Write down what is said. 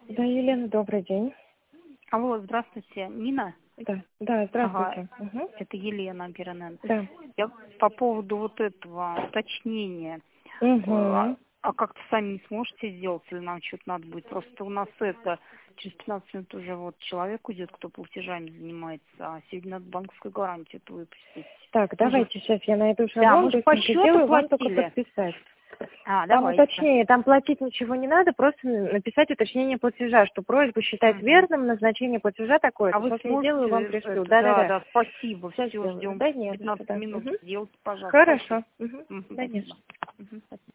Да, Елена, добрый день. Алло, здравствуйте, Нина? Да, Ага, здравствуйте. Мгм. это Елена Гернен. Да. Я по поводу вот этого уточнения. Угу. А как-то сами не сможете сделать, или нам что-то надо будет? Просто у нас это через 15 минут уже вот человек уйдет, кто платежами занимается, а сегодня надо банковскую гарантию это выпустить. Так, Мы же, давайте сейчас я найду да, шаблон, мы же по быстренько счету сделаю, вам только платили. подписать. Там Давайте. уточнение, там платить ничего не надо, просто написать уточнение платежа, что просьбу считать Мгм. верным, назначение платежа такое. А вы Сейчас я сделаю, вам сможете пришлю. это, да, Да-да-да. да, спасибо, Сейчас все, сделаю. ждем Да, не за что, 15 да. минут. Мгм. Сделайте, пожалуйста, спасибо. Хорошо. Угу. Мгм, Да, нет. спасибо. Мгм, спасибо.